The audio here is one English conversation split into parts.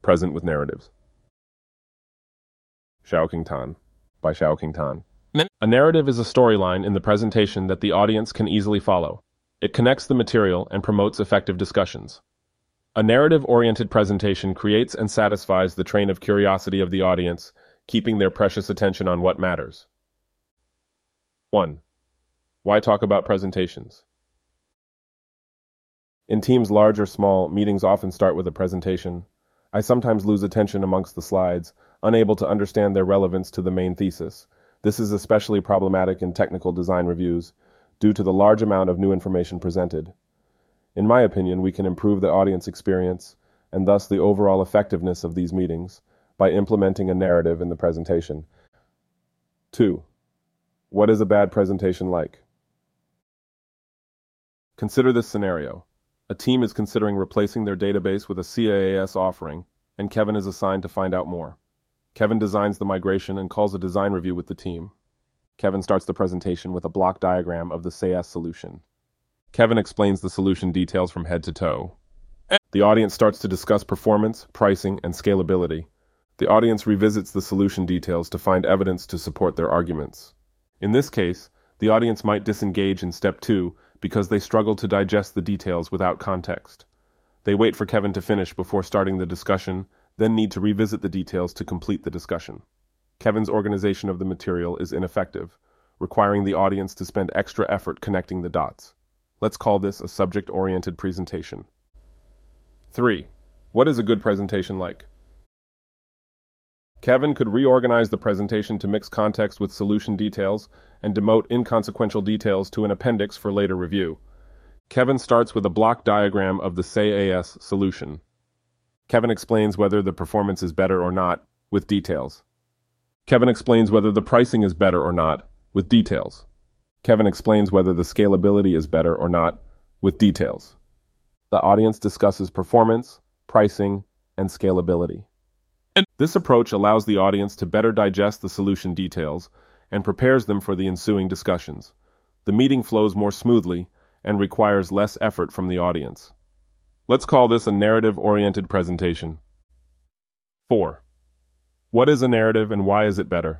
Present with narratives. Xiao King Tan by Xiao King Tan. A narrative is a storyline in the presentation that the audience can easily follow. It connects the material and promotes effective discussions. A narrative-oriented presentation creates and satisfies the train of curiosity of the audience, keeping their precious attention on what matters. 1. Why talk about presentations? In teams large or small, meetings often start with a presentation. I sometimes lose attention amongst the slides, unable to understand their relevance to the main thesis. This is especially problematic in technical design reviews, due to the large amount of new information presented. In my opinion, we can improve the audience experience, and thus the overall effectiveness of these meetings, by implementing a narrative in the presentation. 2. What is a bad presentation like? Consider this scenario. A team is considering replacing their database with a CAAS offering, and Kevin is assigned to find out more. Kevin designs the migration and calls a design review with the team. Kevin starts the presentation with a block diagram of the SAAS solution. Kevin explains the solution details from head to toe. The audience starts to discuss performance, pricing, and scalability. The audience revisits the solution details to find evidence to support their arguments. In this case, the audience might disengage in step 2 because they struggle to digest the details without context. They wait for Kevin to finish before starting the discussion, then need to revisit the details to complete the discussion. Kevin's organization of the material is ineffective, requiring the audience to spend extra effort connecting the dots. Let's call this a subject-oriented presentation. 3. What is a good presentation like? Kevin could reorganize the presentation to mix context with solution details and demote inconsequential details to an appendix for later review. Kevin starts with a block diagram of the SAAS solution. Kevin explains whether the performance is better or not, with details. Kevin explains whether the pricing is better or not, with details. Kevin explains whether the scalability is better or not, with details. The audience discusses performance, pricing, and scalability. This approach allows the audience to better digest the solution details and prepares them for the ensuing discussions. The meeting flows more smoothly and requires less effort from the audience. Let's call this a narrative-oriented presentation. 4. What is a narrative and why is it better?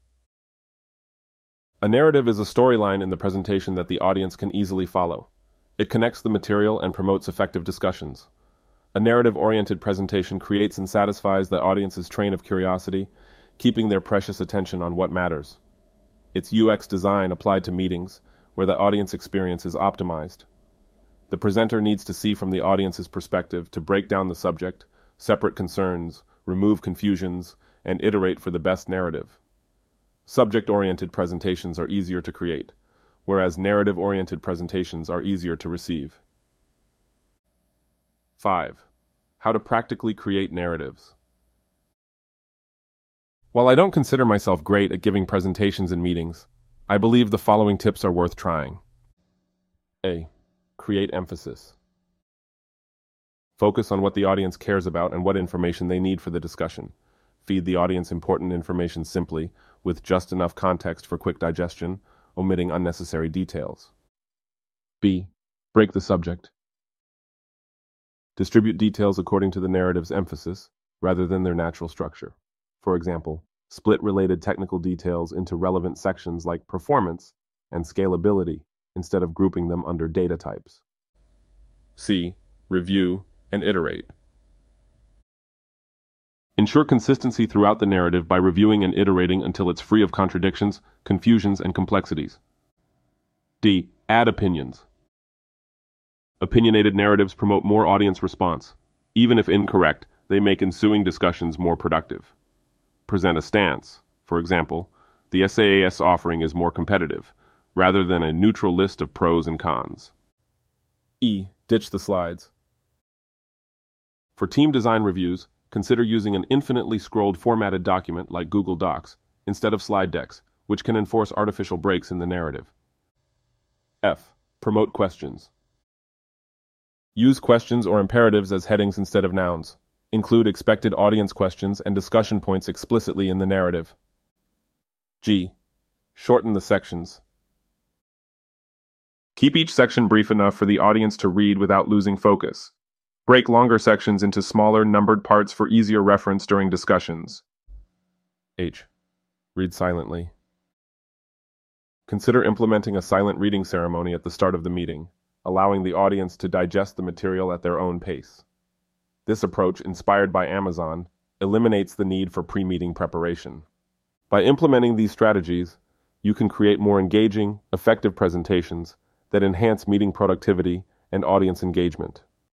A narrative is a storyline in the presentation that the audience can easily follow. It connects the material and promotes effective discussions. A narrative-oriented presentation creates and satisfies the audience's train of curiosity, keeping their precious attention on what matters. It's UX design applied to meetings, where the audience experience is optimized. The presenter needs to see from the audience's perspective to break down the subject, separate concerns, remove confusions, and iterate for the best narrative. Subject-oriented presentations are easier to create, whereas narrative-oriented presentations are easier to receive. 5. How to practically create narratives. While I don't consider myself great at giving presentations in meetings, I believe the following tips are worth trying. A. Create emphasis. Focus on what the audience cares about and what information they need for the discussion. Feed the audience important information simply, with just enough context for quick digestion, omitting unnecessary details. B. Break the subject. Distribute details according to the narrative's emphasis, rather than their natural structure. For example, split related technical details into relevant sections like performance and scalability, instead of grouping them under data types. C. Review and iterate. Ensure consistency throughout the narrative by reviewing and iterating until it's free of contradictions, confusions, and complexities. D. Add opinions. Opinionated narratives promote more audience response. Even if incorrect, they make ensuing discussions more productive. Present a stance. For example, the SAAS offering is more competitive, rather than a neutral list of pros and cons. E. Ditch the slides. For team design reviews, consider using an infinitely scrolled formatted document like Google Docs instead of slide decks, which can enforce artificial breaks in the narrative. F. Promote questions. Use questions or imperatives as headings instead of nouns. Include expected audience questions and discussion points explicitly in the narrative. G. Shorten the sections. Keep each section brief enough for the audience to read without losing focus. Break longer sections into smaller, numbered parts for easier reference during discussions. H. Read silently. Consider implementing a silent reading ceremony at the start of the meeting, allowing the audience to digest the material at their own pace. This approach, inspired by Amazon, eliminates the need for pre-meeting preparation. By implementing these strategies, you can create more engaging, effective presentations that enhance meeting productivity and audience engagement.